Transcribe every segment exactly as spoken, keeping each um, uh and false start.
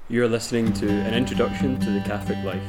You're listening to An Introduction to the Catholic Life.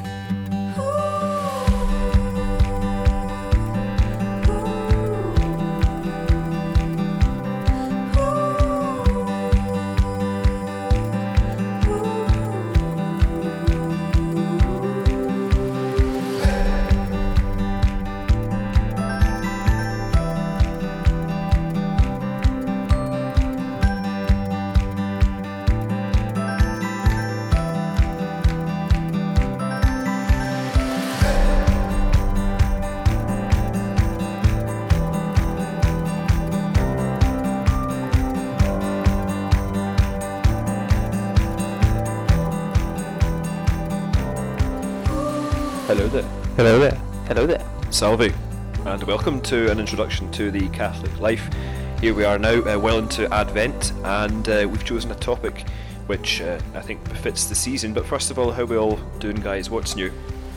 Hello there. Hello there. Hello there. Salve, and welcome to An Introduction to the Catholic Life. Here we are now, uh, well into Advent, and uh, we've chosen a topic which uh, I think befits the season. But first of all, how are we all doing, guys? What's new?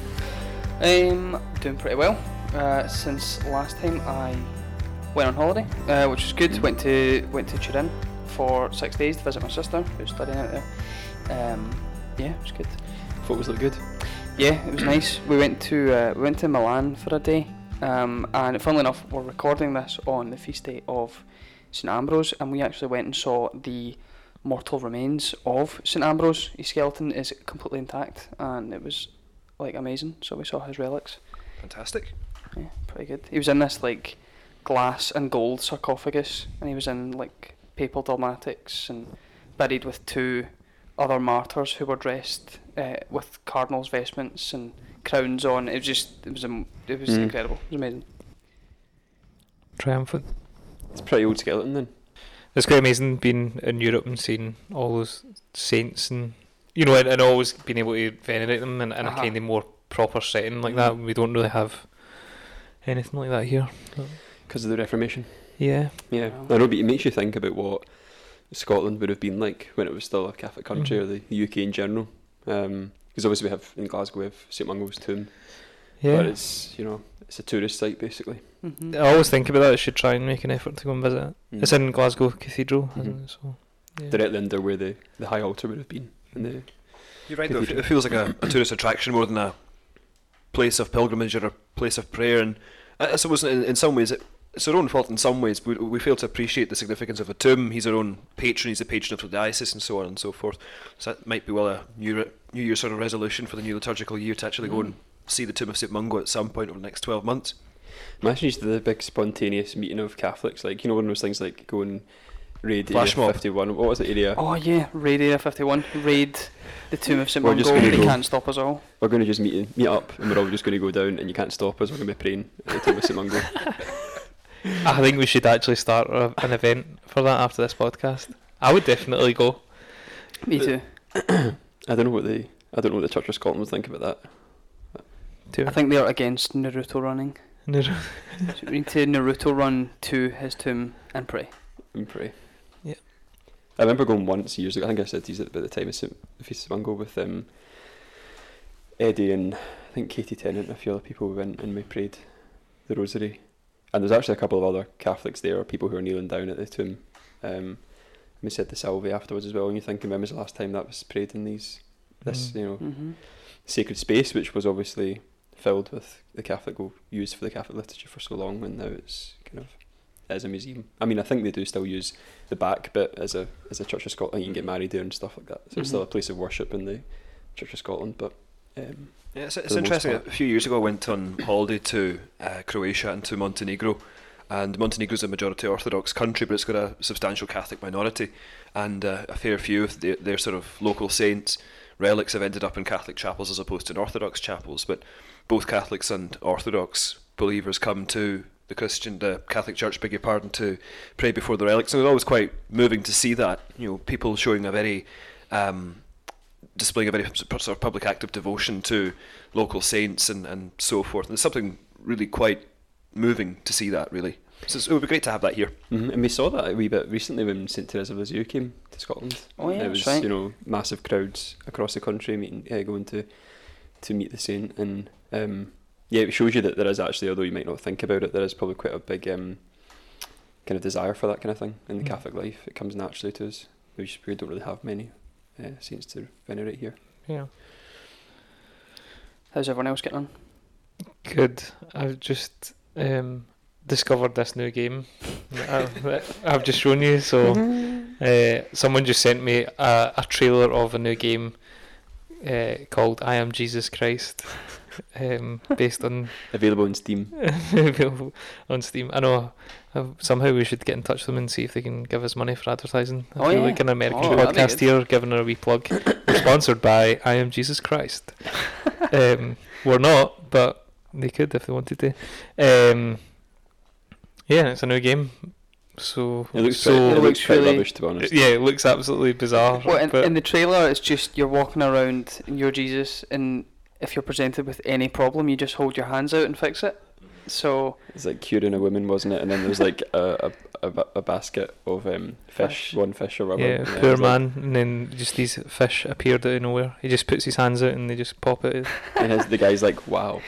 Um, doing pretty well. Uh, since last time I went on holiday, uh, which was good. Went to went to Turin for six days to visit my sister who's studying out there. Um, yeah, it was good. Photos look good. Yeah, it was nice. We went to uh, we went to Milan for a day, um, and funnily enough, we're recording this on the feast day of Saint Ambrose, and we actually went and saw the mortal remains of Saint Ambrose. His skeleton is completely intact, and it was like amazing. So we saw his relics. Fantastic. Yeah, pretty good. He was in this like glass and gold sarcophagus, and he was in like papal dalmatics and buried with two other martyrs who were dressed uh, with cardinals' vestments and crowns on. It was just, it was, um, it was Mm. incredible. It was amazing. Triumphant. It's a pretty old skeleton then. It's quite amazing being in Europe and seeing all those saints and, you know, and, and always being able to venerate them in, in Uh-huh. a kind of more proper setting like that. We don't really have anything like that here. Because of the Reformation. Yeah. Yeah. Wow. I know, but it makes you think about what Scotland would have been like when it was still a Catholic country, Mhm. or the U K in general. Because um, obviously we have, in Glasgow, we have St Mungo's tomb. Yeah. But it's, you know, it's a tourist site basically. Mm-hmm. I always think about that. I should try and make an effort to go and visit it. Mm. It's in Glasgow Cathedral, isn't Mhm. it? So, yeah. Directly under where the, the high altar would have been. In the, You're right, though. It feels like a, a tourist attraction more than a place of pilgrimage or a place of prayer. And I suppose in, in some ways, it, it's our own fault in some ways. We, we fail to appreciate the significance of a tomb. He's our own patron, he's the patron of the diocese, and so on and so forth. So that might be well a New, Re- New Year sort of resolution for the new liturgical year to actually go and see the tomb of Saint Mungo at some point over the next twelve months. Imagine just the big spontaneous meeting of Catholics, like, you know, one of those things like going raid Flash Area mob. fifty-one. What was the area? Oh yeah, raid Area fifty-one. Raid the tomb of Saint We're just Mungo. gonna They go- can't stop us all. We're going to just meet meet up, and we're all just going to go down, and you can't stop us. We're going to be praying at the tomb of Saint Mungo. I think we should actually start a, an event for that after this podcast. I would definitely go. Me too. I don't know what the I don't know what the Church of Scotland would think about that. To I think they're against Naruto running. No. So we need to Naruto run to his tomb and pray. And pray. Yeah. I remember going once years ago. I think I said these at about the time of Saint the Feast of Mungo with um, Eddie and I think Katie Tennant and a few other people. We went and we prayed the Rosary. And there's actually a couple of other Catholics there, or people who are kneeling down at the tomb. Um, and we said the Salve afterwards as well. And you're thinking, when was the last time that was prayed in these this Mm. you know Mm-hmm. sacred space, which was obviously filled with the Catholic, or used for the Catholic liturgy for so long, and now it's kind of as a museum. I mean, I think they do still use the back bit as a as a Church of Scotland. You can get married there and stuff like that. So it's still a Mhm. place of worship in the Church of Scotland. But um, Yeah, it's, For it's the most interesting. part. A few years ago, I went on holiday to uh, Croatia and to Montenegro, and Montenegro's a majority Orthodox country, but it's got a substantial Catholic minority, and uh, a fair few of their, their sort of local saints' relics have ended up in Catholic chapels as opposed to in Orthodox chapels. But both Catholics and Orthodox believers come to the Christian, the Catholic Church, beg your pardon, to pray before the relics, and it's always quite moving to see that. You know, people showing a very um, displaying a very sort of public act of devotion to local saints and, and so forth. And it's something really quite moving to see that, really. So it's, it would be great to have that here. mhm. And we saw that a wee bit recently when Saint Teresa of Lisieux came to Scotland. Oh yeah, it that's was right. you know massive crowds across the country meeting, uh, going to to meet the saint, and um, yeah, it shows you that there is actually, although you might not think about it, there is probably quite a big um, kind of desire for that kind of thing in the Mm. Catholic life. It comes naturally to us. We, just, we don't really have many uh, saints to venerate here. Yeah. How's everyone else getting on? Good. I've just um, discovered this new game that I've, that I've just shown you. So uh, someone just sent me a, a trailer of a new game uh, called I Am Jesus Christ, um, based on Available on Steam. available on Steam. I know. Uh, somehow we should get in touch with them and see if they can give us money for advertising. I Oh, feel yeah. like an American Oh, that'd be podcast good. here, giving her a wee plug. We're sponsored by I Am Jesus Christ. um, we're not, but they could if they wanted to. Um, yeah, it's a new game. So, It looks so pretty, it it looks looks pretty really- rubbish, to be honest. yeah, it looks absolutely bizarre. Well, in, but in the trailer, it's just you're walking around and you're Jesus, and if you're presented with any problem, you just hold your hands out and fix it. So It's like curing a woman, wasn't it? And then there's like a a, a, ba- a basket of um, fish, Fish. one fish or whatever. yeah, and then poor it's like- man, and then just these fish appeared out of nowhere. He just puts his hands out and they just pop it. and his, the guy's like, wow.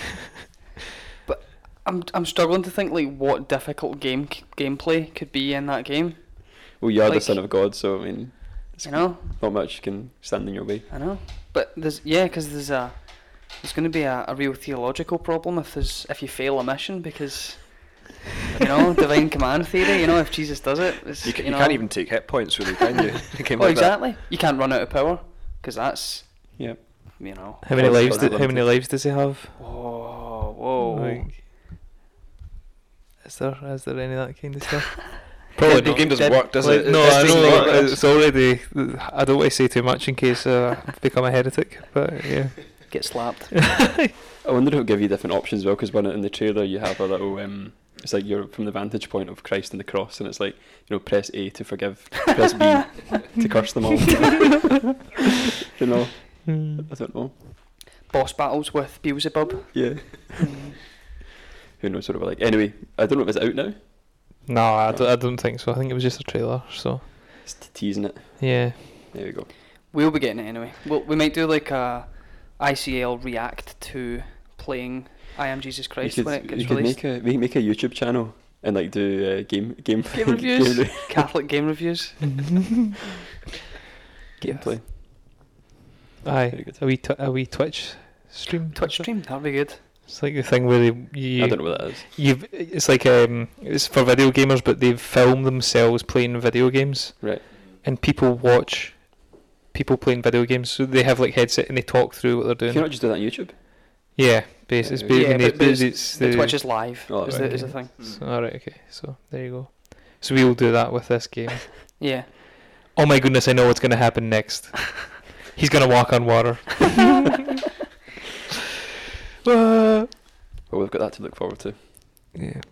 I'm I'm struggling to think like what difficult game gameplay could be in that game. Well, you are the Like- son of God, so I mean, it's You know, not much can stand in your way. I know, but there's yeah, because there's a there's going to be a, a real theological problem if there's if you fail a mission because you know divine command theory. You know, if Jesus does it, it's, You, ca- you you know, can't even take hit points, really, can you? A game Oh, like that. exactly. You can't run out of power because that's Yeah. you know. How many Well, lives? it's Do, how many lives does he have? Whoa, whoa. Like, is there is there any of that kind of stuff? The Probably game not. doesn't Dead- work, does Like, it? no, This I doesn't know work. uh, it's already. I don't want to say too much in case uh, I become a heretic, but yeah. Get slapped. I wonder if it'll give you different options as well, because in the trailer you have a little, um, it's like you're from the vantage point of Christ and the cross, and it's like, you know, press A to forgive, press B to curse them all. You know, Hmm. I don't know. Boss battles with Beelzebub. Yeah. Who knows what it'll be like. Anyway, I don't know if it's out now. No, I don't, I don't think so. I think it was just a trailer. So It's t- teasing it. yeah. There we go. We'll be getting it anyway. We'll, we might do like a I C L react to playing I Am Jesus Christ you could, when it gets you could released. make a make, make a YouTube channel and like do uh, game game Game reviews. game- Catholic game reviews. gameplay. Aye, Very good. a wee tw- a wee Twitch stream. Twitch stream, that'd be good. It's like the thing where they, you I don't know what that is. you've it's like um it's for video gamers, but they film themselves playing video games, Right. and people watch people playing video games. So they have like headset and they talk through what they're doing. Can you not just do that on YouTube? Yeah, bas- it's Yeah, basically yeah, they- but, but it's, it's the the- Twitch is live. Oh, is, right, the, is the okay. thing. So, all right, okay. So there you go. So we will do that with this game. Yeah. Oh my goodness, I know what's going to happen next. He's going to walk on water. Uh, Well, we've got that to look forward to. yeah.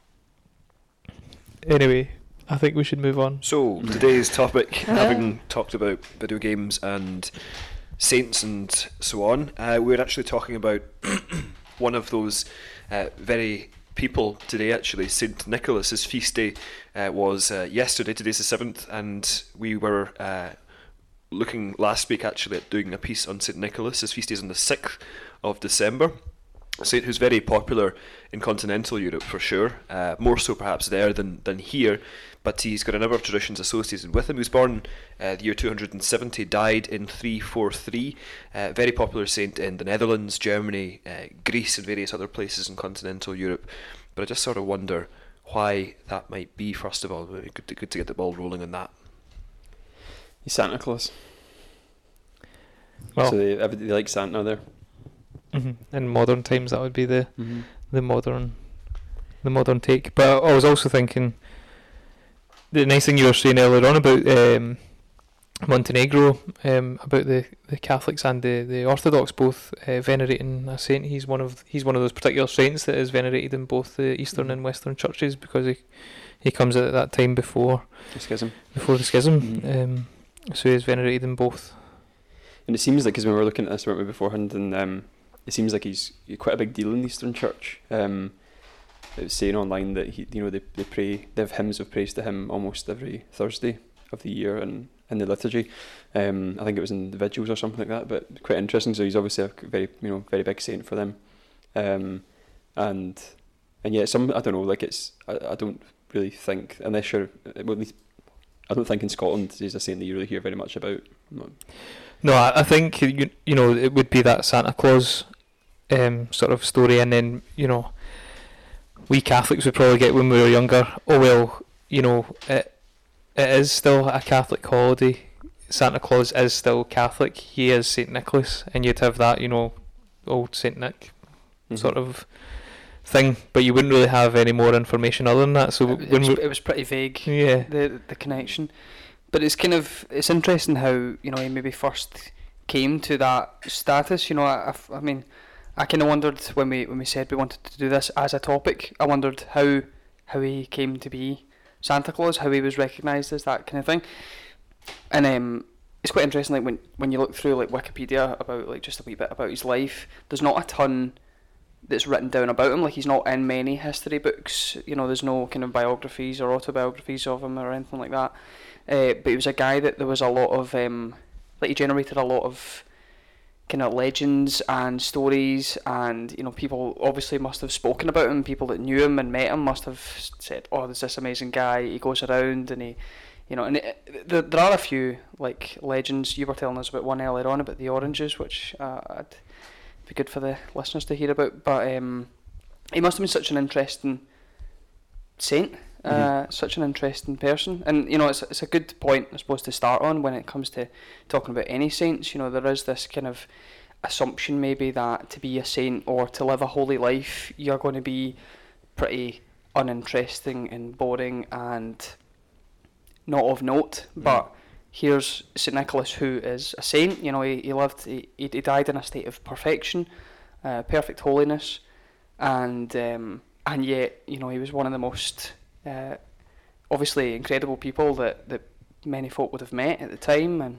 Anyway, I think we should move on. So, today's topic, having talked about video games and saints and so on, uh, we're actually talking about one of those uh, very people today, actually. Saint Nicholas, his feast day uh, was uh, yesterday. Today's the seventh, and we were uh, looking last week, actually, at doing a piece on Saint Nicholas. His feast day is on the sixth of December. A saint who's very popular in continental Europe for sure, uh, more so perhaps there than, than here, but he's got a number of traditions associated with him. He was born uh, the year two hundred seventy, died in three forty-three, uh, very popular saint in the Netherlands, Germany, uh, Greece and various other places in continental Europe. But I just sort of wonder why that might be, first of all. It'd be good to, good to get the ball rolling on that. He's Santa Claus. Well, So they, everybody like Santa there. mhm, in modern times, that would be the Mm-hmm. the modern the modern take. But I was also thinking the nice thing you were saying earlier on about um, Montenegro, um, about the, the Catholics and the, the Orthodox both uh, venerating a saint. He's one of he's one of those particular saints that is venerated in both the Eastern and Western churches because he he comes at that time before Schism. before the schism. Mhm. Um, so he's venerated in both. And it seems like, because when we were looking at this, weren't we, beforehand, and um, it seems like he's quite a big deal in the Eastern Church. Um, it was saying online that he, you know, they they pray, they have hymns of praise to him almost every Thursday of the year, and in the liturgy. Um, I think it was in the vigils or something like that. But quite interesting. So he's obviously a very, you know, very big saint for them. Um, and and yeah, some I don't know, like it's I, I don't really think, unless you're, well, at least I don't think in Scotland he's a saint that you really hear very much about. Not, No, I, I think you you know it would be that Santa Claus um, sort of story, and then you know we Catholics would probably get when we were younger. Oh well, you know it it is still a Catholic holiday. Santa Claus is still Catholic. He is Saint Nicholas, and you'd have that you know old Saint Nick mhm. sort of thing, but you wouldn't really have any more information other than that. So It, it, when was, we it was pretty vague. yeah the the connection, but it's kind of it's interesting how you know he maybe first came to that status. You know, I, I f- I mean, I kind of wondered when we when we said we wanted to do this as a topic. I wondered how how he came to be Santa Claus, how he was recognised as that kind of thing, and um, it's quite interesting. Like when when you look through like Wikipedia about like just a wee bit about his life, there's not a ton that's written down about him. Like he's not in many history books. You know, there's no kind of biographies or autobiographies of him or anything like that. Uh, but he was a guy that there was a lot of um, like he generated a lot of kind of legends and stories, and you know people obviously must have spoken about him. People that knew him and met him must have said, "Oh, there's this amazing guy. He goes around and he." You know, and it, there, there are a few like legends. You were telling us about one earlier on about the oranges, which uh, I'd be good for the listeners to hear about. But um, he must have been such an interesting saint, uh, Mhm. such an interesting person. And you know, it's it's a good point, I suppose, to start on when it comes to talking about any saints. You know, there is this kind of assumption maybe that to be a saint or to live a holy life, you're going to be pretty uninteresting and boring and not of note. Mm. But here's Saint Nicholas, who is a saint. You know, he, he lived, he, he died in a state of perfection, uh, perfect holiness, and um, and yet, you know, he was one of the most uh, obviously incredible people that, that many folk would have met at the time, and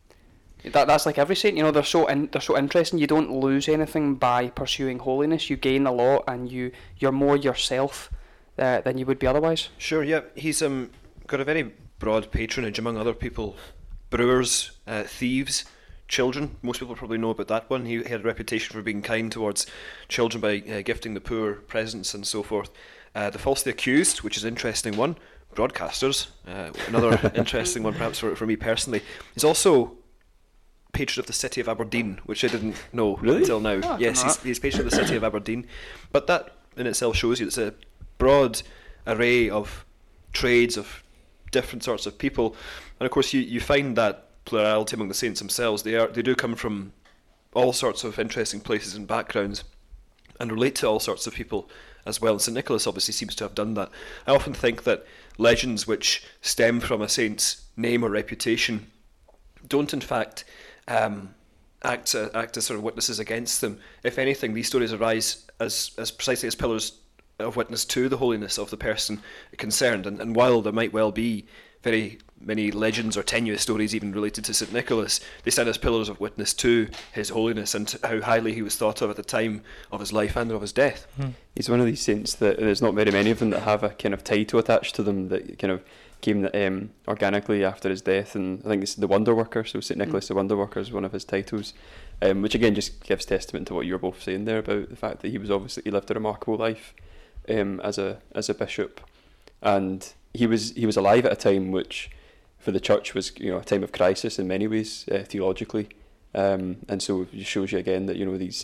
that that's like every saint. You know, they're so in, they're so interesting. You don't lose anything by pursuing holiness. You gain a lot, and you you're more yourself uh, than you would be otherwise. Sure, yeah. He's um got a very broad patronage among other people. Brewers, uh, thieves, children. Most people probably know about that one. He, he had a reputation for being kind towards children by uh, gifting the poor presents and so forth. Uh, the falsely accused, which is an interesting one. Broadcasters, uh, another interesting one perhaps for, for me personally. He's also patron of the city of Aberdeen, which I didn't know Really? until now. Oh, I yes, didn't know he's, that. he's patron of the city of Aberdeen. But that in itself shows you it's a broad array of trades, of different sorts of people, and of course you, you find that plurality among the saints themselves. They are they do come from all sorts of interesting places and backgrounds and relate to all sorts of people as well, and Saint Nicholas obviously seems to have done that. I often think that legends which stem from a saint's name or reputation don't in fact um, act, uh, act as sort of witnesses against them. If anything, these stories arise as, as precisely as pillars of witness to the holiness of the person concerned, and, and while there might well be very many legends or tenuous stories even related to Saint Nicholas, they stand as pillars of witness to his holiness and to how highly he was thought of at the time of his life and of his death. He's one of these saints that there's not very many of them that have a kind of title attached to them that kind of came um, organically after his death, and I think it's the Wonder Worker. So Saint Nicholas the Wonder Worker is one of his titles, um, which again just gives testament to what you were both saying there about the fact that he was obviously he lived a remarkable life um, as a as a bishop, and he was he was alive at a time which for the church was, you know, a time of crisis in many ways uh, theologically, um, and so it shows you again that, you know, these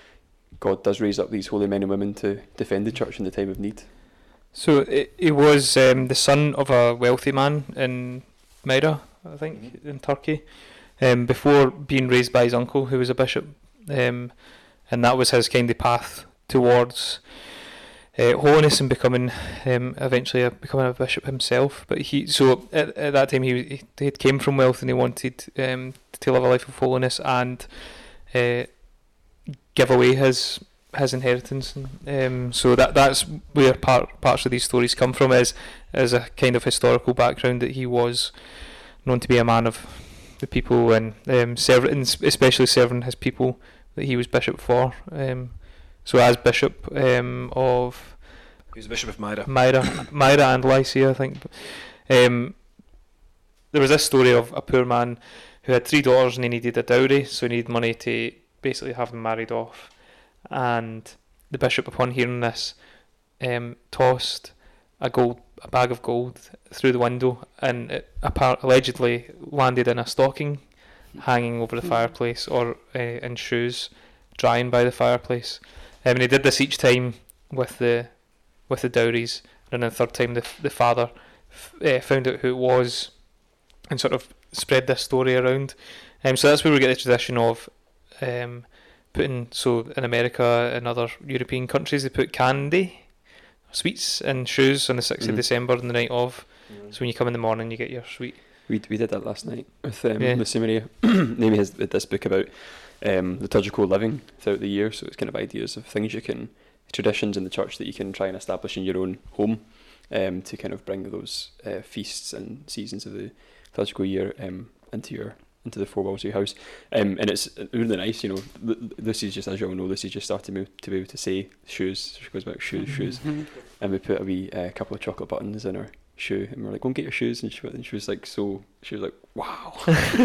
God does raise up these holy men and women to defend the church in the time of need. So it, he was um, the son of a wealthy man in Myra, I think, Mm-hmm. in Turkey, um, before being raised by his uncle, who was a bishop, um, and that was his kind of path towards uh, holiness and becoming um, eventually a, becoming a bishop himself. But he so at, at that time he he had came from wealth and he wanted um, to live a life of holiness and uh, give away his his inheritance. Um, so that that's where part parts of these stories come from, is as a kind of historical background that he was known to be a man of the people and um, serving, especially serving his people that he was bishop for. Um, so as bishop um, of He was Bishop of Myra. Myra, Myra and Lycia, I think. Um, there was this story of a poor man who had three daughters and he needed a dowry, so he needed money to basically have them married off. And the bishop, upon hearing this, um, tossed a gold, a bag of gold through the window, and it apart allegedly landed in a stocking hanging over the Mm. fireplace, or uh, in shoes drying by the fireplace. Um, and they did this each time with the with the dowries, and then the third time the f- the father f- uh, found out who it was, and sort of spread this story around. Um, so that's where we get the tradition of um, putting. So in America and other European countries, they put candy, sweets, in shoes on the sixth of Mhm. December on the night of. So when you come in the morning, you get your sweet. We we did that last night with um, Yeah. Lucy Maria. Naomi has this book about um, liturgical living throughout the year, so it's kind of ideas of things you can, traditions in the church that you can try and establish in your own home, um, to kind of bring those uh, feasts and seasons of the liturgical year um, into your into the four walls of your house. Um, and it's really nice, you know. Lu- Lucy's just, as you all know, Lucy's just started to, move, to be able to say shoes. She goes back shoes, shoes, Mhm. and we put a wee uh, couple of chocolate buttons in her shoe, and we're like, go and get your shoes, and she went, and she was like, so she was like, wow.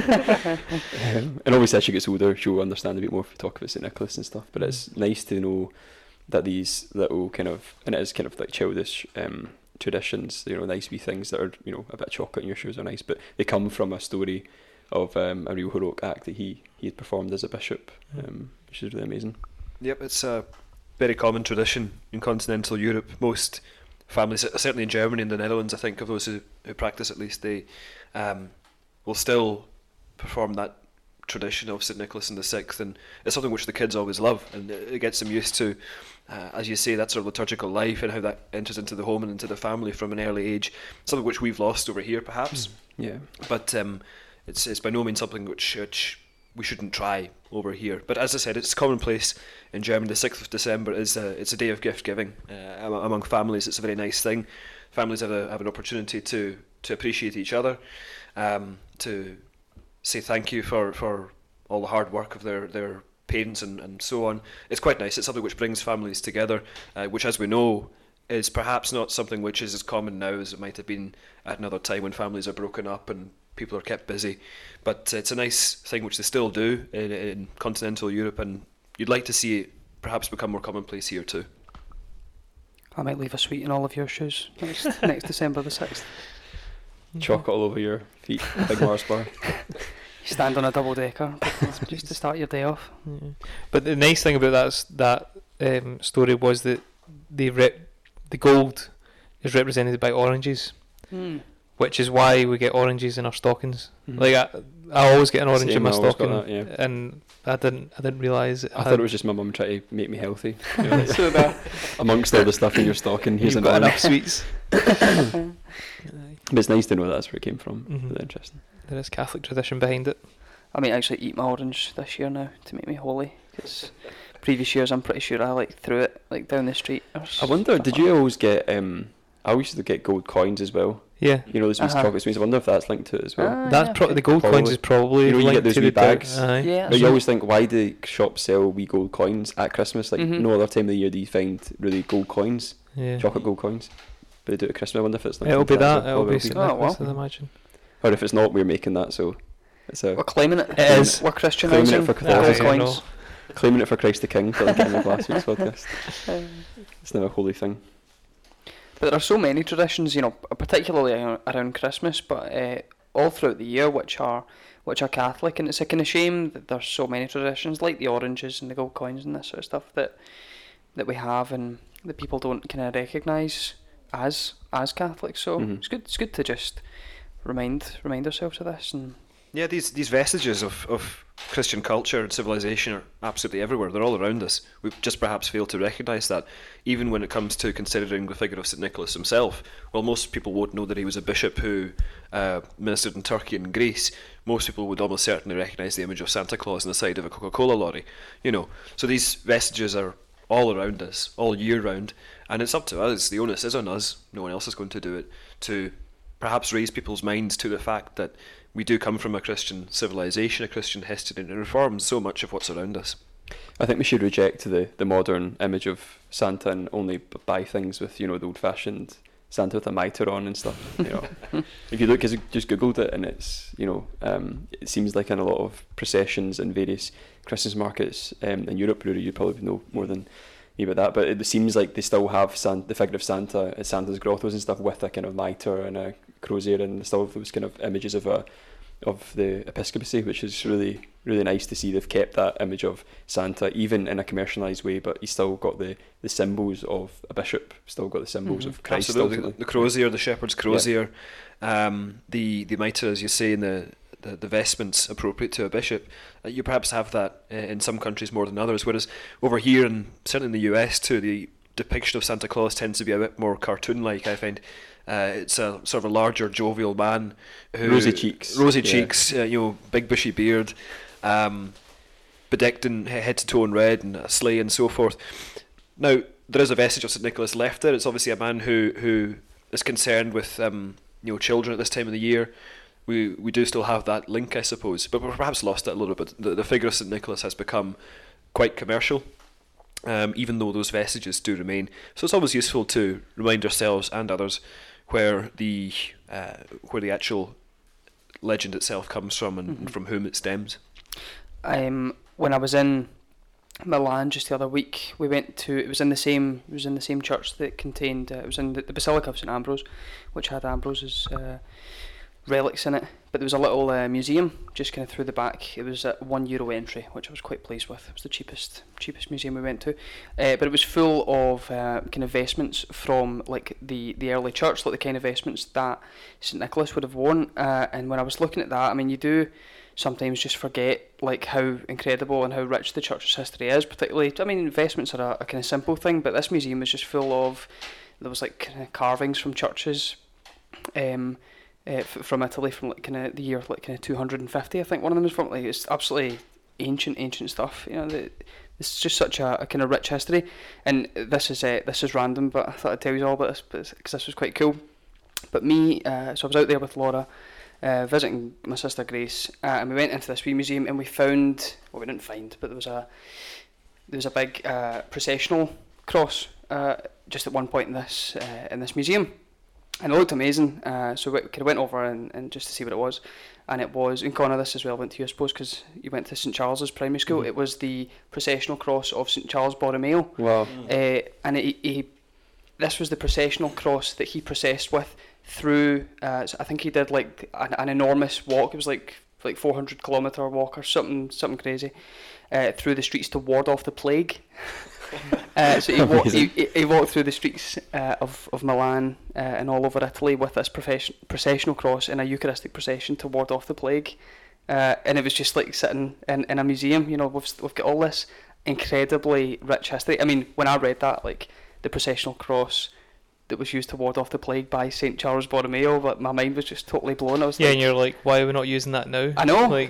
um, and obviously as she gets older, she'll understand a bit more if we talk about Saint Nicholas and stuff, but it's nice to know that these little kind of, and it is kind of like childish um, traditions, you know, nice wee things that are, you know, a bit of chocolate in your shoes are nice, but they come from a story of um, a real heroic act that he he had performed as a bishop, um, which is really amazing. Yep, it's a very common tradition in continental Europe. Most families, certainly in Germany and the Netherlands, I think, of those who, who practice at least, they um, will still perform that tradition of Saint Nicholas and the Sixth, and it's something which the kids always love, and it it gets them used to, uh, as you say, that sort of liturgical life and how that enters into the home and into the family from an early age. Something which we've lost over here, perhaps, Yeah. but um, it's it's by no means something which, which we shouldn't try over here. But as I said, it's commonplace in Germany. The sixth of December is a, it's a day of gift giving uh, am- among families. It's a very nice thing. Families have a, have an opportunity to to appreciate each other, um, to say thank you for, for all the hard work of their, their parents and, and so on. It's quite nice. It's something which brings families together, uh, which, as we know, is perhaps not something which is as common now as it might have been at another time when families are broken up and people are kept busy. But it's a nice thing which they still do in, in continental Europe, and you'd like to see it perhaps become more commonplace here too. I might leave a sweet in all of your shoes next, next December the sixth. Chocolate all over your feet, big Mars bar. You stand on a double decker just to start your day off. Yeah. But the nice thing about that s- that um, story was that they rep- the gold is represented by oranges, Mm. which is why we get oranges in our stockings. Mhm. Like I, I always get an orange Same, in my I always got stocking, that, yeah. and I didn't I didn't realise it I had- thought it was just my mum trying to make me healthy. You know, like, So that amongst all the stuff in your stocking, here's you've an got orange. enough sweets. But it's nice to know that's where it came from. Mhm. Really interesting. There is Catholic tradition behind it. I might actually eat my orange this year now to make me holy. Because previous years, I'm pretty sure I like threw it like down the street. Or I wonder, stuff did like you that. always get? Um, I always used to get gold coins as well. Yeah, You know, those wee Uh-huh. pocket sweets. I wonder if that's linked to it as well. Ah, that's yeah, pro- okay. the gold Probably. coins is probably You know, you get linked those to wee the dou- bags. Aye. Yeah. But you always think, why do shops sell wee gold coins at Christmas? Like Mhm. no other time of the year do you find really gold coins, Yeah. chocolate gold coins. But they do it at Christmas. I wonder if it's linked It'll into be that. as well. It'll Probably be will Saint Oh, well. Nicholas, I'd imagine. Or if it's not, we're making that. So it's a We're claiming it. It is. We're Claiming Christianising it for gold Catholicism. coins. claiming it for Christ the King for the end of last week's podcast. It's now a holy thing. But there are so many traditions, you know, particularly ar- around Christmas, but uh, all throughout the year, which are which are Catholic, and it's a kind of shame that there's so many traditions like the oranges and the gold coins and this sort of stuff that that we have and that people don't kind of recognise as as Catholics. So Mhm. it's good. It's good to just remind remind ourselves of this. And Yeah, these these vestiges of, of Christian culture and civilization are absolutely everywhere. They're all around us. We just perhaps fail to recognise that, even when it comes to considering the figure of Saint Nicholas himself. Well, most people won't know that he was a bishop who uh, ministered in Turkey and Greece. Most people would almost certainly recognise the image of Santa Claus on the side of a Coca-Cola lorry. You know, so these vestiges are all around us, all year round, and it's up to us. The onus is on us. No one else is going to do it. To perhaps raise people's minds to the fact that we do come from a Christian civilization, a Christian history, and it informs so much of what's around us. I think we should reject the, the modern image of Santa and only b- buy things with, you know, the old-fashioned Santa with a mitre on and stuff. You know, if you look, cause I just googled it, and it's, you know, um, it seems like in a lot of processions and various Christmas markets um, in Europe, Rory, you probably know more than me about that, but it seems like they still have San- the figure of Santa at Santa's grottos and stuff with a kind of mitre and a crozier, and still have those kind of images of a of the episcopacy, which is really really nice to see. They've kept that image of Santa, even in a commercialised way, but he's still got the, the symbols of a bishop, still got the symbols Mhm. of Christ. Absolutely, the, ultimately. the crozier, the shepherd's crozier, um, the the mitre, as you say, in the, the, the vestments appropriate to a bishop. Uh, you perhaps have that uh, in some countries more than others, whereas over here, and certainly in the U S too, the depiction of Santa Claus tends to be a bit more cartoon-like, I find. Uh, it's a sort of a larger, jovial man. Who, Rosy cheeks. Rosy Yeah. cheeks, uh, you know, big bushy beard, um, bedecked in he- head to toe in red, and a sleigh and so forth. Now, there is a vestige of Saint Nicholas left there. It's obviously a man who, who is concerned with um, you know, children at this time of the year. We we do still have that link, I suppose, but we've perhaps lost it a little bit. The, the figure of Saint Nicholas has become quite commercial, um, even though those vestiges do remain. So it's always useful to remind ourselves and others where the uh, where the actual legend itself comes from, and, and Mhm. from whom it stems. Um, when I was in Milan just the other week, we went to. It was in the same. It was in the same church that contained. Uh, it was in the, the Basilica of Saint Ambrose, which had Ambrose's uh, relics in it. But there was a little uh, museum just kind of through the back. It was at one euro entry, which I was quite pleased with. It was the cheapest cheapest museum we went to, uh, but it was full of uh, kind of vestments from like the the early church, like the kind of vestments that Saint Nicholas would have worn. Uh, and when I was looking at that, I mean, you do sometimes just forget like how incredible and how rich the church's history is. Particularly, I mean, vestments are a, a kind of simple thing, but this museum was just full of. There was like kind of carvings from churches. Um, Uh, f- from Italy, from like kind of the year like kind of two hundred fifty, I think one of them is from. Like, it's absolutely ancient, ancient stuff. You know, the, it's just such a, a kind of rich history. And this is uh, this is random, but I thought I'd tell you all about this because this was quite cool. But me, uh, so I was out there with Laura, uh, visiting my sister Grace, uh, and we went into this wee museum, and we found, well, we didn't find, but there was a there was a big uh, processional cross uh, just at one point in this uh, in this museum. And it looked amazing, uh, so we kind of went over and, and just to see what it was. And it was, and Connor, this is relevant to you, I suppose, because you went to Saint Charles's primary school. Mhm. It was the processional cross of Saint Charles Borromeo. Wow. Uh, and he, he, this was the processional cross that he processed with through, uh, so I think he did like an, an enormous walk. It was like like four hundred kilometre walk or something something crazy, uh, through the streets to ward off the plague. Uh, so he, wa- he, he he walked through the streets uh, of, of Milan uh, and all over Italy with this profession, processional cross in a Eucharistic procession to ward off the plague. Uh, and it was just like sitting in, in a museum. You know, we've, we've got all this incredibly rich history. I mean, when I read that, like the processional cross that was used to ward off the plague by Saint Charles Borromeo, but my mind was just totally blown. I was Yeah, like, and you're like, why are we not using that now? I know. Like,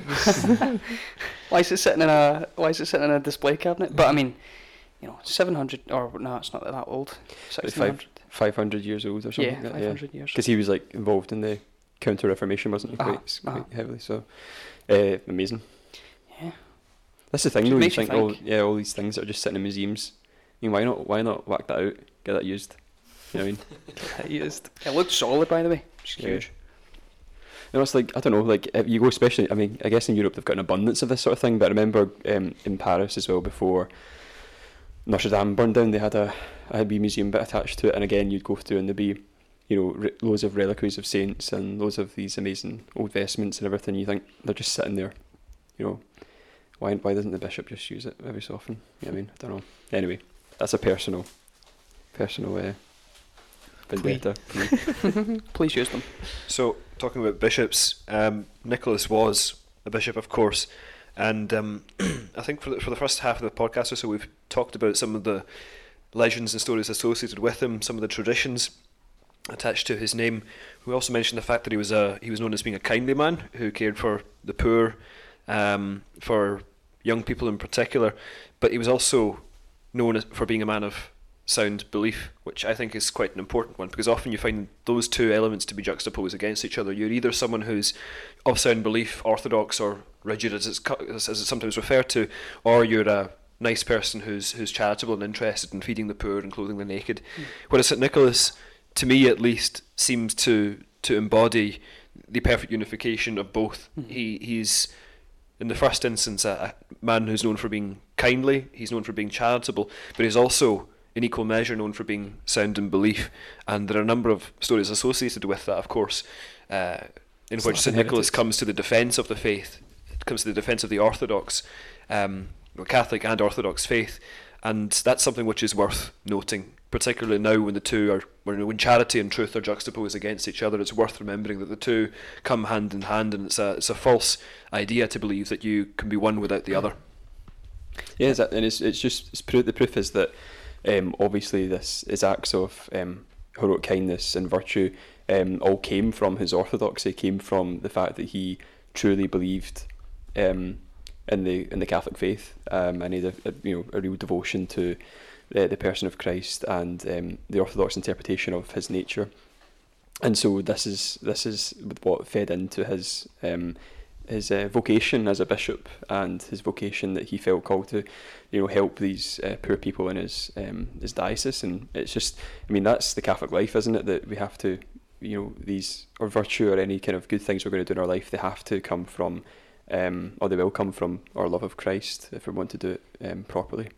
why is it sitting in a why is it sitting in a display cabinet? But I mean, you know, seven hundred or no, it's not that old. Sixteen hundred. five hundred years old or something Yeah, like that. five Yeah, hundred years. because he was like involved in the Counter Reformation, wasn't he? Uh-huh, Quite, quite uh-huh. heavily. So uh, amazing. Yeah. That's the thing, It though. You makes you think, all think. yeah, all these things that are just sitting in museums. I mean, why not? Why not whack that out? Get that used. You know what I mean? that used. It looked solid, by the way. It's Yeah. huge. You know, it's like, I don't know, like if you go, especially, I mean, I guess in Europe they've got an abundance of this sort of thing, but I remember um, in Paris as well, before Notre Dame burned down, they had a, a wee museum bit attached to it, and again you'd go through and there'd be, you know, re- loads of reliquaries of saints and loads of these amazing old vestments and everything. You think they're just sitting there, you know, why why doesn't the bishop just use it every so often? You know what I mean? I don't know. Anyway, that's a personal, personal uh, vendetta. Please use them. So, talking about bishops, um, Nicholas was a bishop, of course, and um, I think for the, for the first half of the podcast or so, we've talked about some of the legends and stories associated with him, some of the traditions attached to his name. We also mentioned the fact that he was a he was known as being a kindly man who cared for the poor, um, for young people in particular, but he was also known as, for being a man of sound belief, which I think is quite an important one, because often you find those two elements to be juxtaposed against each other. You're either someone who's of sound belief, orthodox or rigid as it's, cu- as it's sometimes referred to, or you're a nice person who's who's charitable and interested in feeding the poor and clothing the naked. Mm. Whereas Saint Nicholas, to me at least, seems to to embody the perfect unification of both. Mm. He he's in the first instance a, a man who's known for being kindly, he's known for being charitable, but he's also in equal measure known for being sound in belief. And there are a number of stories associated with that, of course. Uh, in It's which not Saint an Nicholas heretic. comes to the defence of the faith, comes to the defence of the Orthodox, um, well, Catholic and Orthodox faith, and that's something which is worth noting, particularly now when the two are, when, when charity and truth are juxtaposed against each other. It's worth remembering that the two come hand in hand, and it's a it's a false idea to believe that you can be one without the other. Yeah, it's, and it's it's just it's proof, the proof is that um, obviously this is acts of um, heroic kindness and virtue um, all came from his orthodoxy, came from the fact that he truly believed um, in the in the Catholic faith, um, and he had a, a you know a real devotion to uh, the person of Christ and um, the Orthodox interpretation of his nature. And so this is this is what fed into his um, his uh, vocation as a bishop, and his vocation that he felt called to, you know, help these uh, poor people in his um, his diocese. And it's just, I mean, that's the Catholic life, isn't it? That we have to, you know, these or virtue or any kind of good things we're going to do in our life, they have to come from, um, or they will come from our love of Christ if we want to do it um, properly.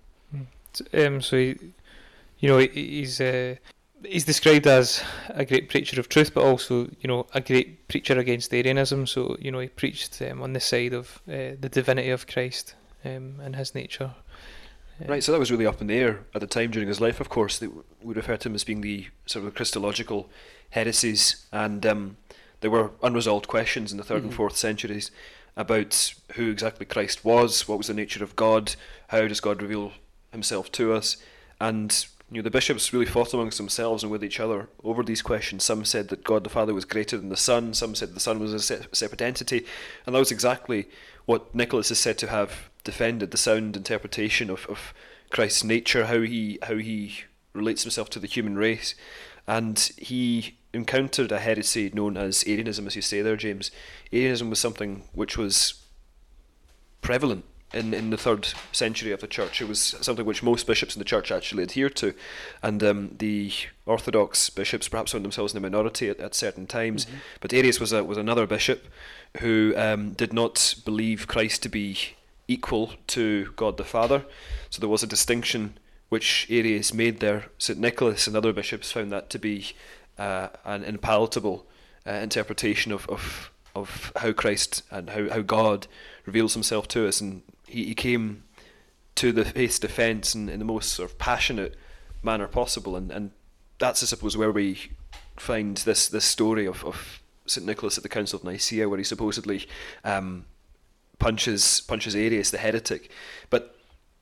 Um, so, he, you know, he, he's uh, he's described as a great preacher of truth, but also, you know, a great preacher against Arianism. So, you know, he preached um, on the side of uh, the divinity of Christ um, and his nature. Uh, Right, so that was really up in the air at the time during his life, of course. They, we refer to him as being the sort of the Christological heresies, and um, there were unresolved questions in the third Mhm. and fourth centuries about who exactly Christ was, what was the nature of God, how does God reveal himself to us, and you know the bishops really fought amongst themselves and with each other over these questions. Some said that God the Father was greater than the Son, some said the Son was a se- separate entity, and that was exactly what Nicholas is said to have defended, the sound interpretation of, of Christ's nature, how he how he relates himself to the human race. And he encountered a heresy known as Arianism, as you say there, James. Arianism was something which was prevalent in, in the third century of the church. It was something which most bishops in the church actually adhered to, and um, the Orthodox bishops perhaps found themselves in a minority at, at certain times. Mhm. But Arius was a, was another bishop who um, did not believe Christ to be equal to God the Father. So there was a distinction which Arius made there. Saint Nicholas and other bishops found that to be uh, an impalpable uh, interpretation of, of of how Christ and how, how God reveals himself to us, and he, he came to the faith's defence in, in the most sort of passionate manner possible, and, and that's I suppose where we find this this story of, of Saint Nicholas at the Council of Nicaea, where he supposedly um, punches punches Arius the heretic. But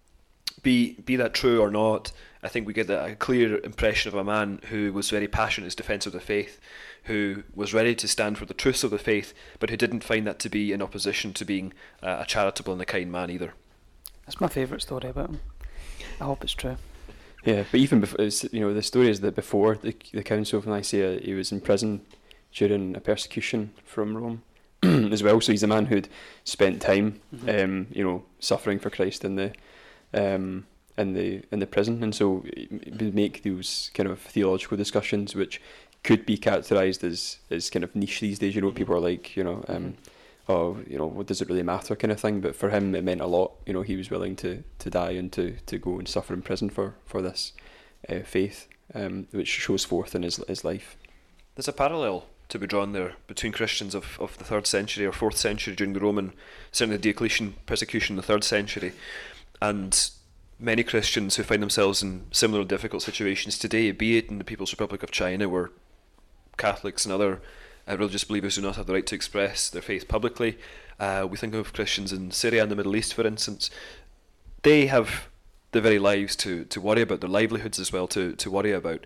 be be that true or not, I think we get a clear impression of a man who was very passionate in his defence of the faith, who was ready to stand for the truths of the faith, but who didn't find that to be in opposition to being uh, a charitable and a kind man either. That's my favourite story about him. I hope it's true. Yeah, but even before, you know, the story is that before the the Council of Nicaea, he was in prison during a persecution from Rome as well. So he's a man who'd spent time, Mhm. um, you know, suffering for Christ in the, um, in the in the prison, and so he would make those kind of theological discussions, which could be characterised as as kind of niche these days. You know, people are like, you know, um, oh, you know, what does it really matter, kind of thing. But for him, it meant a lot. You know, he was willing to to die and to to go and suffer in prison for for this uh, faith, um, which shows forth in his his life. There's a parallel to be drawn there between Christians of, of the third century or fourth century during the Roman, certainly the Diocletian persecution in the third century, and many Christians who find themselves in similar difficult situations today, be it in the People's Republic of China, where Catholics and other uh, religious believers do not have the right to express their faith publicly. Uh, we think of Christians in Syria and the Middle East, for instance. They have their very lives to, to worry about, their livelihoods as well to, to worry about,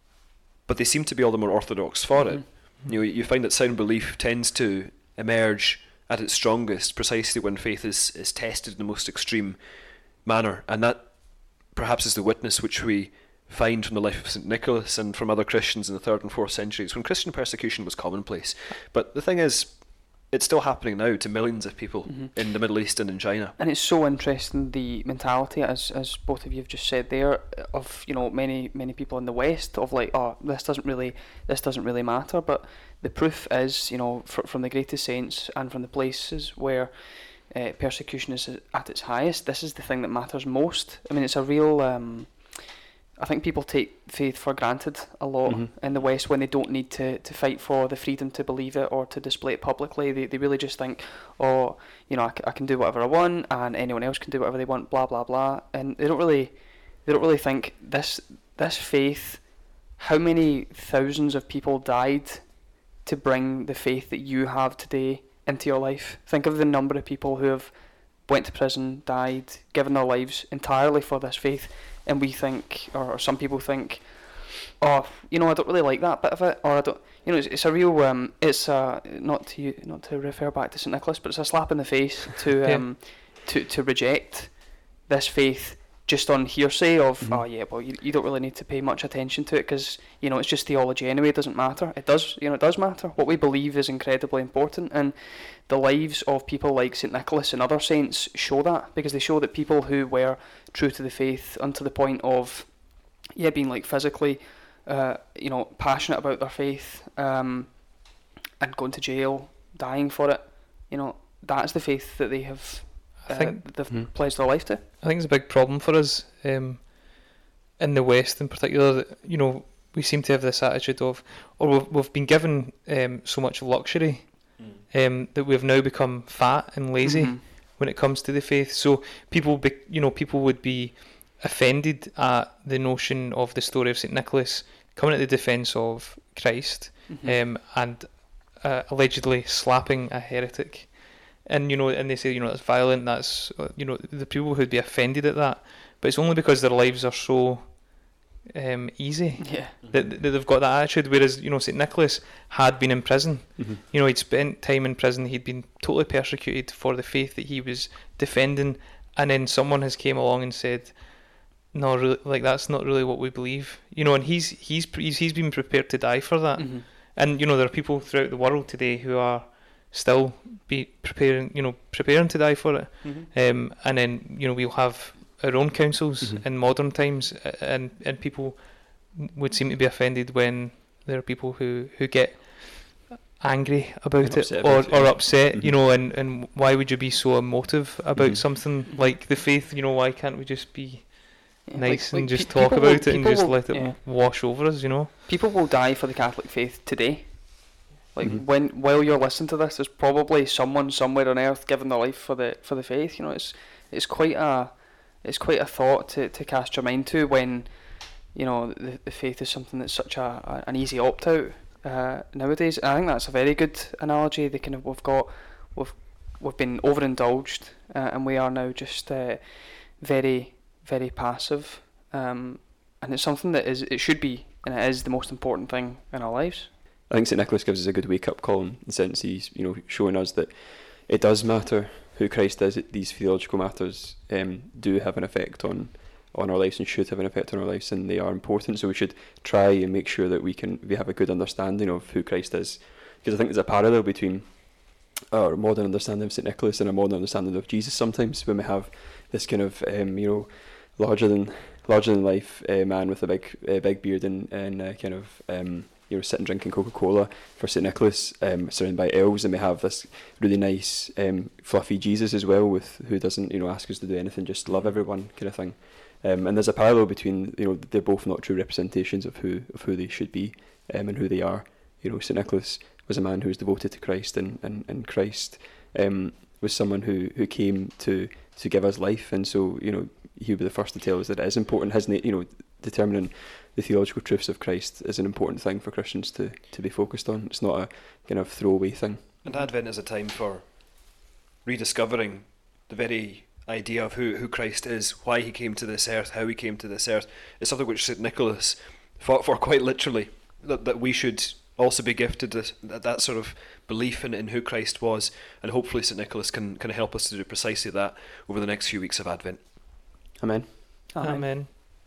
but they seem to be all the more orthodox for it. You know, you find that sound belief tends to emerge at its strongest precisely when faith is, is tested in the most extreme manner, and that perhaps is the witness which we find from the life of Saint Nicholas and from other Christians in the third and fourth centuries, when Christian persecution was commonplace. But the thing is, it's still happening now to millions of people Mhm. in the Middle East and in China. And it's so interesting, the mentality, as as both of you have just said there, of, you know, many many people in the West, of like, oh, this doesn't really this doesn't really matter. But the proof is, you know, fr- from the greatest saints and from the places where uh, persecution is at its highest, this is the thing that matters most. I mean, it's a real um, I think people take faith for granted a lot Mhm. in the West when they don't need to, to fight for the freedom to believe it or to display it publicly. They they really just think, oh, you know, I, c- I can do whatever I want and anyone else can do whatever they want, blah blah blah, and they don't really they don't really think this this faith. How many thousands of people died to bring the faith that you have today into your life? Think of the number of people who have went to prison, died, given their lives entirely for this faith, and we think, or, or some people think, oh, you know, I don't really like that bit of it, or I don't, you know, it's, it's a real, um, it's a, not to not to refer back to Saint Nicholas, but it's a slap in the face to Yeah. um, to to reject this faith just on hearsay of, Mhm. oh yeah, well you, you don't really need to pay much attention to it because, you know, it's just theology anyway, it doesn't matter. It does, you know, it does matter. What we believe is incredibly important, and the lives of people like Saint Nicholas and other saints show that, because they show that people who were true to the faith unto the point of, yeah, being like physically, uh, you know, passionate about their faith, um, and going to jail, dying for it, you know, that's the faith that they have, I uh, think they've Mhm. pledged their life to. I think it's a big problem for us um, in the West in particular. That, you know, we seem to have this attitude of, or we've, we've been given um, so much luxury um, that we've now become fat and lazy Mhm. when it comes to the faith. So people, be, you know, people would be offended at the notion of the story of Saint Nicholas coming at the defence of Christ Mhm. um, and uh, allegedly slapping a heretic. And you know, and they say, you know, that's violent. That's uh, you know, the people who'd be offended at that, but it's only because their lives are so um, easy Yeah. that, that they've got that attitude. Whereas, you know, Saint Nicholas had been in prison. Mhm. You know, he'd spent time in prison. He'd been totally persecuted for the faith that he was defending, and then someone has came along and said, "No, really, like that's not really what we believe." You know, and he's he's he's he's been prepared to die for that. Mhm. And you know, there are people throughout the world today who are still be preparing, you know, preparing to die for it. Mhm. Um, and then, you know, we'll have our own councils Mhm. in modern times, uh, and and people would seem to be offended when there are people who, who get angry about And it upset or, about it, or yeah. upset, you Mhm. know, and, and why would you be so emotive about Mhm. something like the faith? You know, why can't we just be Yeah, nice like- and like just pe- talk people will- about it and people just will- let it yeah. wash over us, you know? People will die for the Catholic faith today. Like Mhm. when while you're listening to this, there's probably someone somewhere on earth giving their life for the for the faith. You know, it's it's quite a it's quite a thought to, to cast your mind to when, you know, the, the faith is something that's such a, a an easy opt out uh, nowadays. And I think that's a very good analogy. They kind of we've got we've we've been overindulged, uh, and we are now just uh, very very passive. Um, and it's something that is it should be and it is the most important thing in our lives. I think Saint Nicholas gives us a good wake-up call in the sense he's, you know, showing us that it does matter who Christ is. These theological matters um, do have an effect on, on our lives and should have an effect on our lives, and they are important. So we should try and make sure that we can we have a good understanding of who Christ is, because I think there's a parallel between our modern understanding of Saint Nicholas and a modern understanding of Jesus. Sometimes when we have this kind of um, you know larger than larger than life uh, man with a big uh, big beard and and uh, kind of um, you know, sitting drinking Coca-Cola for Saint Nicholas, um, surrounded by elves, and we have this really nice, um, fluffy Jesus as well, with who doesn't, you know, ask us to do anything, just love everyone, kind of thing. Um, and there's a parallel between, you know, they're both not true representations of who of who they should be, um, and who they are. You know, Saint Nicholas was a man who was devoted to Christ, and and and Christ um, was someone who who came to to give us life, and so, you know, he would be the first to tell us that it is important. His, you know, determining the theological truths of Christ is an important thing for Christians to, to be focused on. It's not a kind of throwaway thing. And Advent is a time for rediscovering the very idea of who, who Christ is, why he came to this earth, how he came to this earth. It's something which Saint Nicholas fought for quite literally, that, that we should also be gifted this, that, that sort of belief in, in who Christ was, and hopefully Saint Nicholas can, can help us to do precisely that over the next few weeks of Advent. Amen. Amen. Amen.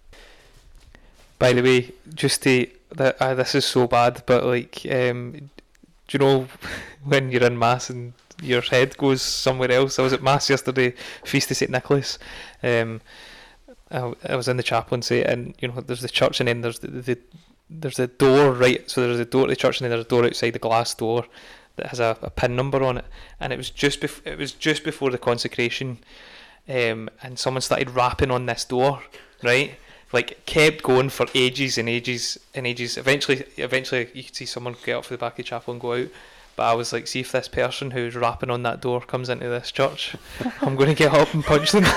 By the way, just to that uh, this is so bad, but like, um, do you know when you're in mass and your head goes somewhere else? I was at mass yesterday, feast of Saint Nicholas. Um, I, I was in the chaplaincy, and you know, there's the church, and then there's the, the there's a door right. So there's a door to the church, and then there's a door outside, the glass door that has a, a pin number on it. And it was just bef- it was just before the consecration, um, and someone started rapping on this door, right? like kept going for ages and ages and ages. Eventually, eventually you could see someone get up for the back of the chapel and go out. But I was like, see if this person who's rapping on that door comes into this church, I'm going to get up and punch them.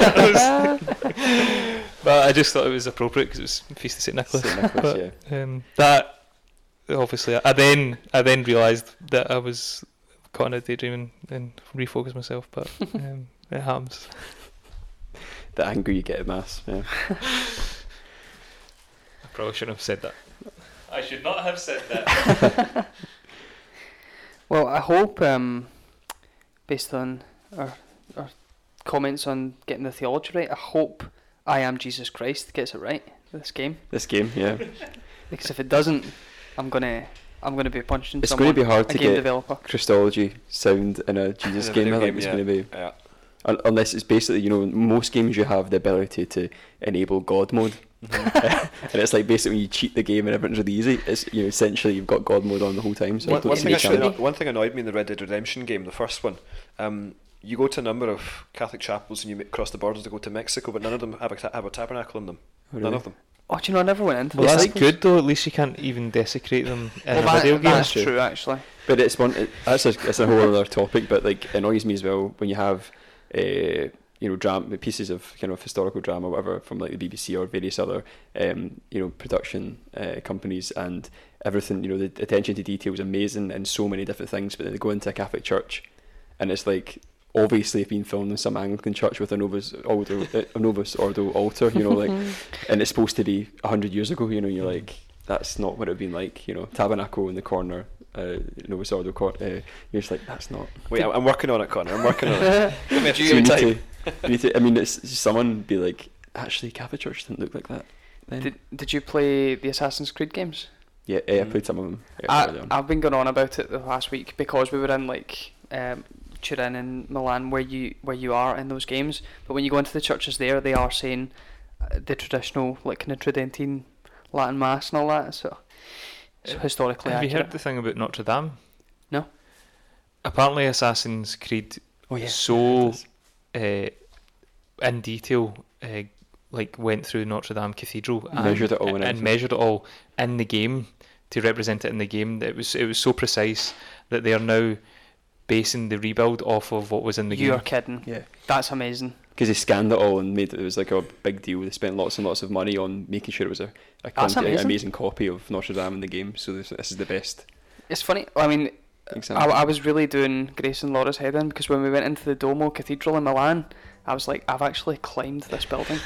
But I just thought it was appropriate because it was Feast of Saint Nicholas. Saint Nicholas, but, yeah. um, that obviously, I then I then realised that I was caught in a daydream and, and refocused myself. But um, it happens. The anger you get at mass. Yeah. I probably shouldn't have said that. I should not have said that. Well, I hope, um, based on our, our comments on getting the theology right, I hope I Am Jesus Christ gets it right this game. This game, yeah. Because if it doesn't, I'm gonna I'm gonna be punching It's someone. going to be hard a to game get developer. Christology sound in a Jesus In a game. video I think game, it's yeah. going to be, Yeah. un- unless it's basically, you know, most games you have the ability to enable God mode. And it's like basically when you cheat the game and everything's really easy, it's, you know, essentially you've got God mode on the whole time. So I One, don't one, see thing any actually, chance. anno- one thing annoyed me in the Red Dead Redemption game, the first one. Um, you go to a number of Catholic chapels and you ma- cross the borders to go to Mexico, but none of them have a, ta- have a tabernacle in them. Oh, None really? of them. Oh, do you know, I never went into Well, this. that's good though. At least you can't even desecrate them in Well, a that, video game. that's True. true, actually. But it's one. It, that's a, it's a whole other topic. But like, it annoys me as well when you have, uh, you know, drama pieces of kind of historical drama, or whatever, from like the B B C or various other, um, you know, production uh, companies, and everything. You know, the attention to detail is amazing and so many different things. But then they go into a Catholic church, and it's like obviously being filmed in some Anglican church with a Novus Ordo, a Novus Ordo altar. You know, like, and it's supposed to be a hundred years ago. You know, you're like, that's not what it would have been like. You know, tabernacle in the corner. Uh, Novus Ordo, cor- uh, you're just like, that's not. Wait, I'm, I'm working on it, Connor. I'm working on it. Give me a So you few need time. to, you need to. I mean, it's just someone be like, actually, Catholic Church didn't look like that. Then. Did Did you play the Assassin's Creed games? yeah, yeah, I Mm. played some of them. Yeah, early I, on. I've been going on about it the last week because we were in like um, Turin and Milan, where you where you are in those games. But when you go into the churches there, they are saying uh, the traditional like kind of Tridentine Latin Mass and all that. So, so historically Have you accurate. heard the thing about Notre Dame? No. Apparently, Assassin's Creed oh yeah, so it is. uh, in detail, uh, like went through Notre Dame Cathedral and Measured it all and and everything. measured it all in the game to represent it in the game. That it was it was so precise that they are now basing the rebuild off of what was in the You are game. kidding. Yeah, That's amazing. because they scanned it all and made it, it was like a big deal. They spent lots and lots of money on making sure it was a, a That's content, amazing. amazing copy of Notre Dame in the game. So this, this is the best It's funny. I mean, I, example. I was really doing Grace and Laura's head in because when we went into the Duomo Cathedral in Milan, I was like, I've actually climbed this building.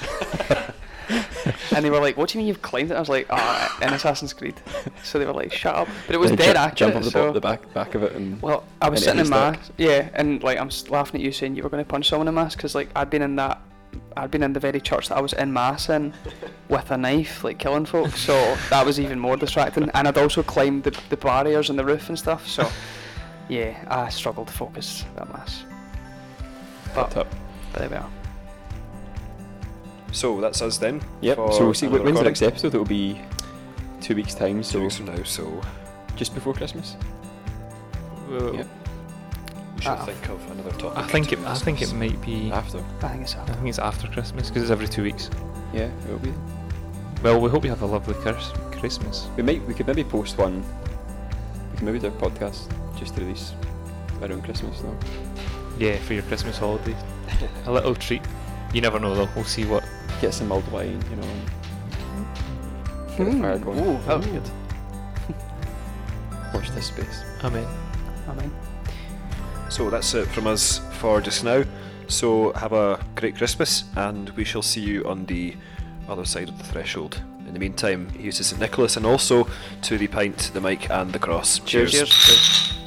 And they were like, what do you mean you've climbed it? I was like, ah, in Assassin's Creed. So they were like, shut up. But it was Then dead ju- accurate. Jump up the, so bo- the back back of it and well, I was and sitting it in was mass, yeah, and like I'm s- laughing at you saying you were going to punch someone in mass because like I'd been in that, I'd been in the very church that I was in mass in, with a knife, like killing folk. So that was even more distracting. And I'd also climbed the the barriers and the roof and stuff. So yeah, I struggled to focus at mass. But, up. but there we are. So that's us then. Yep. for So we'll see. another When's the recording. next episode? It'll be two weeks time. So Two weeks from now. So just before Christmas. Well, Yep. we should Ah. think of another topic. I think to it. I think it discuss. might be. After. I think it's I happening. think it's after Christmas because it's every two weeks. Yeah, it'll be. Well, we hope you have a lovely Chris- Christmas. We might. We could maybe post one. We can maybe do a podcast just to release around Christmas. No. Yeah, for your Christmas holiday. A little treat. You never know though. We'll see what. Get some mulled wine, you know. And get a fire Mm. going. Ooh, that was good. Watch this space. Amen. I mean, So that's it from us for just now. So have a great Christmas, and we shall see you on the other side of the threshold. In the meantime, here's to Saint Nicholas, and also to the pint, the mic, and the cross. Cheers. cheers.